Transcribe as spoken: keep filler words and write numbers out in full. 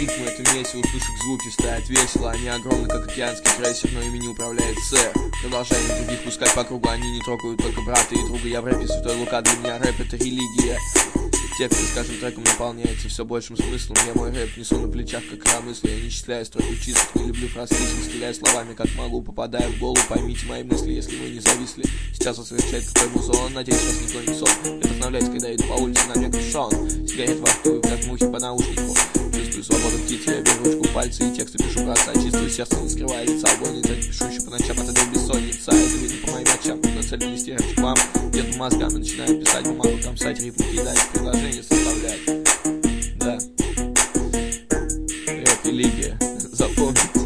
ритмы, это месиво, услышать звуки, стоять весело. Они огромны, как океанский крейсер, но ими не управляет сэр. Продолжаем других пускать по кругу, они не трогают только брата и друга. Я в рэпе святой Лука, для меня рэп это религия. Тексты с каждым треком наполняются все большим смыслом. Я мой рэп несу на плечах, как коромысло. Я не считаю строки чистых, не люблю фразлизм, стреляю словами, как могу, попадая в голову. Поймите мои мысли, если вы не зависли. Сейчас он совершает какой музон, надеюсь, вас никто не сон. Я вдохновляюсь, когда иду по улице, на мне капюшон. Сигарет во рту, как мухи по наушнику. Чувствую свободу птицы, я беру ручку в пальцы и тексты пишу браться. Чистую сердце, не скрывая лица, огонь, так пишу еще по ночам, от этой бессонница. Это видно по моим очам, на цель нанести рэп к вам. Еду мозгами, начинаю писать бумагу, камсать, рифму кидать, предложение составлять. Да. Рэп религия. Запомните.